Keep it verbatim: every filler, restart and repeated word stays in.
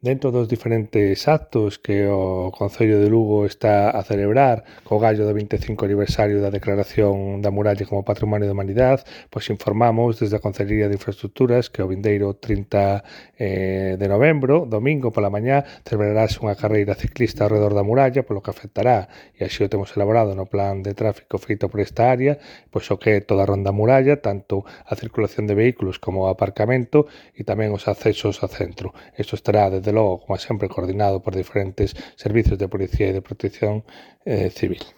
Dentro dos diferentes actos que o Concello de Lugo está a celebrar co gallo do vinte e cinco aniversario da declaración da muralla como Patrimonio da Humanidade, pois informamos desde a Concellería de Infraestructuras que o vindeiro trinta eh, de novembro, domingo pola mañá, celebrarase unha carreira ciclista ao redor da muralla, polo que afectará, e así o temos elaborado no plan de tráfico feito por esta área, pois o que é toda a ronda muralla, tanto a circulación de vehículos como o aparcamento e tamén os accesos ao centro. Isto estará, desde logo, como sempre, coordinado por diferentes servizos de policía e de protección eh, civil.